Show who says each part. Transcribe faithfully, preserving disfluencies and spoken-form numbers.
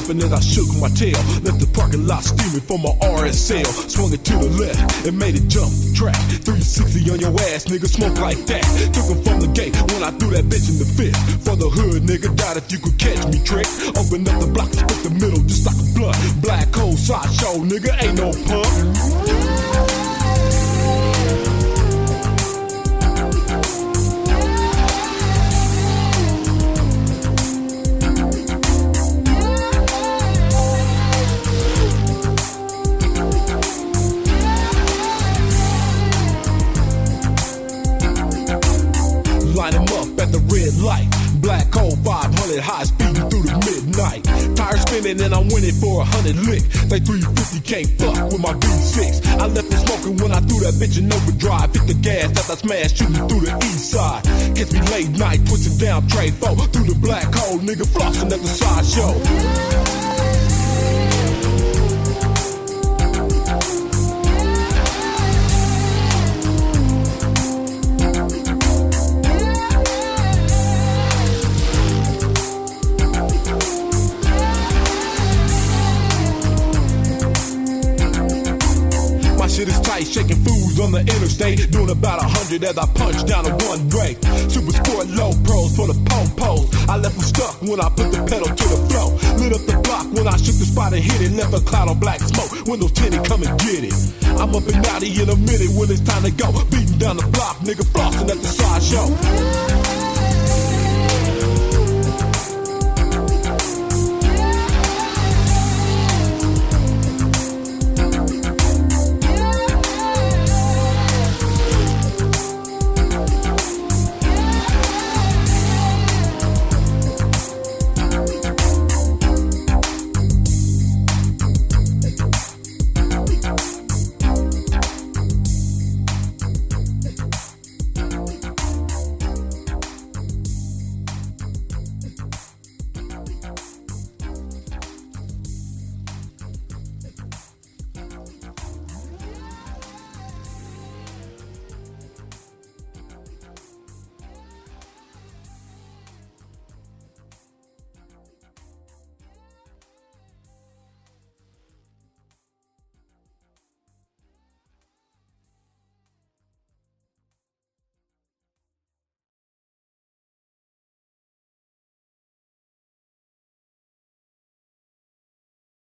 Speaker 1: laughing as I shook my tail. Left the parking lot steaming for my R S L. Swung it to the left and made it jump the track. three sixty on your ass, nigga, smoke like that. Took him from the gate when I threw that bitch in the fifth. For the hood, nigga, doubt if you could catch me, trick. Open up the block and split the middle just like a blunt. Black hole sideshow, nigga, ain't no punk. Line him up at the red light. Black hole five hundred high speeding through the midnight. Tires spinning and I'm winning for a hundred lick. They three fifty can't fuck with my V six. I left it smoking when I threw that bitch in overdrive. Hit the gas as I smashed shooting through the east side. Catch me late night twisting down Trade four through the black hole, nigga, flossing at the sideshow. Shit is tight, shaking fools on the interstate. Doing about a hundred as I punch down a one way. Super sport low pros for the po-pos. I left them stuck when I put the pedal to the floor. Lit up the block when I shook the spot and hit it. Left a cloud of black smoke. Windows tinted, come and get it. I'm up and out of here in a minute when it's time to go. Beating down the block, nigga, flossing at the sideshow.